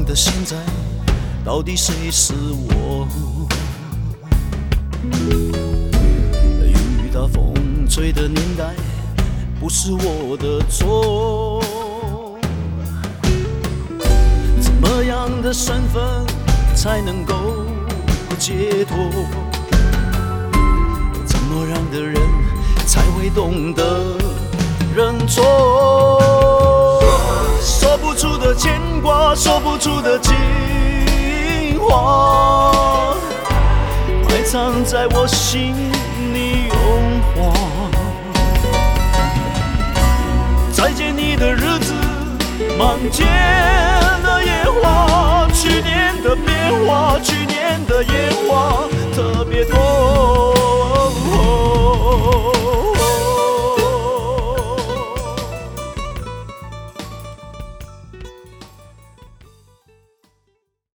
的现在，到底谁是我？雨打风吹的年代，不是我的错。怎么样的身份才能够解脱？怎么样的人才会懂得认错？说不出的牵挂，说不出的情话，埋藏在我心里融化。再见你的日子，满街的野花，去年的变化，去年的野花特别多。